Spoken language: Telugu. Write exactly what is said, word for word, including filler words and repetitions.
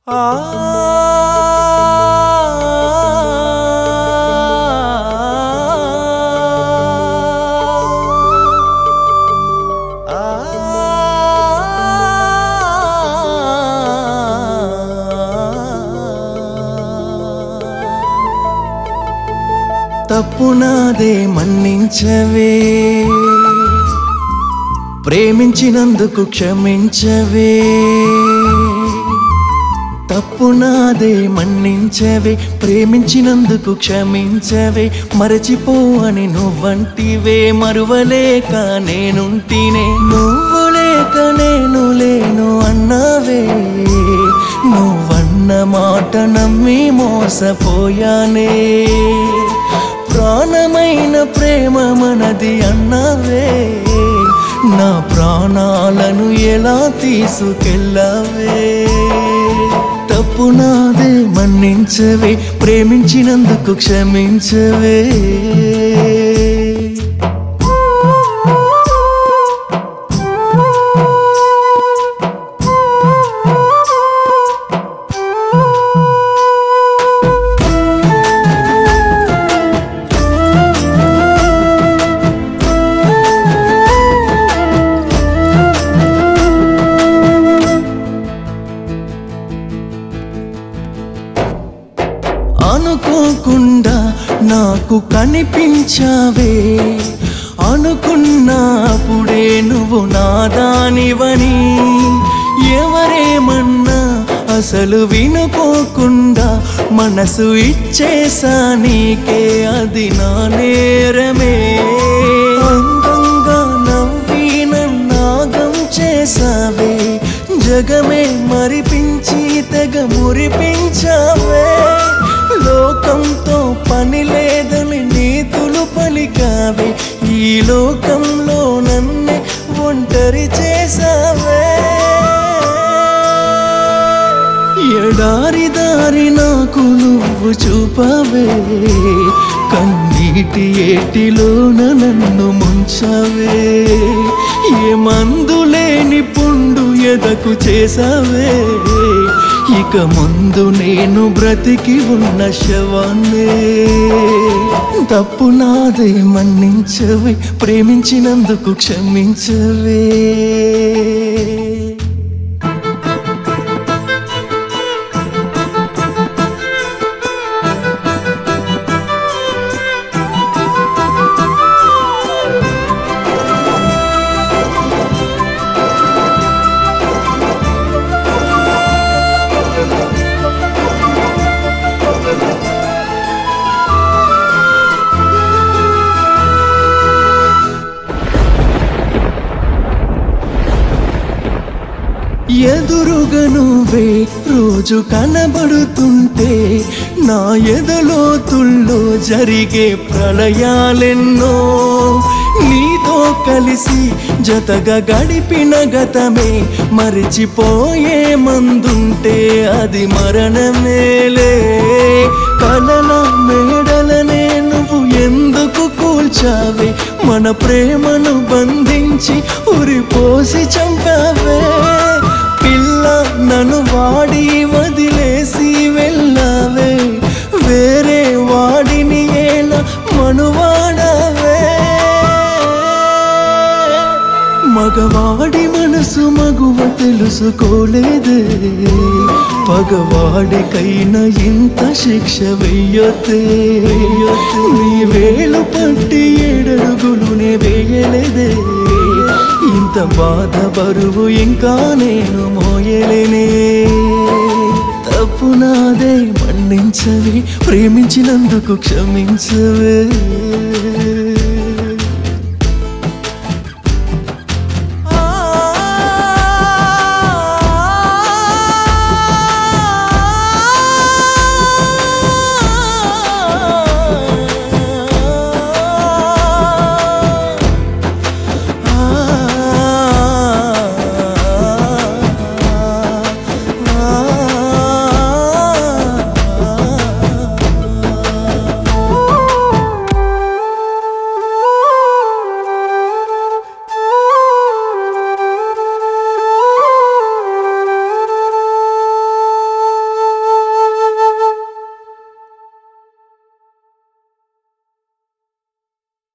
తప్పు నాదే మన్నించవే, ప్రేమించినందుకు క్షమించవే. తప్పు నాదే మన్నించవే, ప్రేమించినందుకు క్షమించవే. మరచిపో అని నువ్వంటివే, మరువలేక నేనుంటినే. నువ్వు లేక నేను లేను అన్నావే, నువ్వన్న మాట నమ్మి మోసపోయానే. ప్రాణమైన ప్రేమ మనది అన్నావే, నా ప్రాణాలను ఎలా తీసుకెళ్ళావే. తప్పు నాదే మన్నించవే, ప్రేమించినందుకు క్షమించవే. అనుకోకుండా నాకు కనిపించావే, అనుకున్నప్పుడే నువ్వు నాదానివని. ఎవరేమన్నా అసలు వినుకోకుండా మనసు ఇచ్చేసా నీకే, అది నా నేరమే. అందంగా నవ్వి నన్నాగం చేసావే, జగమే మరిపించి తెగ మురిపించావే. లోకంతో పని లేదని నీతులు పలికావే, ఈ లోకంలో నన్నే ఒంటరి చేసావే. ఎడారి దారి నాకు నువ్వు చూపవే, కన్నీటి ఏటిలోన నన్ను ముంచవే. ఏ మందు లేని పుండు ఎదకు చేసావే, ఇక ముందు నేను బ్రతికి ఉన్న శవాన్నే. తప్పు నాదే మన్నించవే, ప్రేమించినందుకు క్షమించవే. ఎదురుగా నువ్వే రోజు కనబడుతుంటే, నా ఎదలోతుల్లో జరిగే ప్రళయాలెన్నో. నీతో కలిసి జతగా గడిపిన గతమే మరిచిపోయే మందుంటే అది మరణమేలే. కలల మేడలనే నువ్వు ఎందుకు కూల్చావే, మన ప్రేమను బంధించి ఉరిపోసి చంపావే. పిల్ల నన్ను వాడి వదిలేసి వెళ్ళావే, వేరే వాడిని ఎలా మనువాడవే. మగవాడి మనసు మగువ తెలుసుకోలేదే, పగవాడికైనా ఇంత శిక్ష వెయ్యొద్దే. నీ వేలు పట్టి ఏడరుగులునే వేయలేదే, ఇంత బాధ బరువు ఇంకా నేను మోయలేనే. తప్పు నాదే మన్నించవే, ప్రేమించినందుకు క్షమించవే.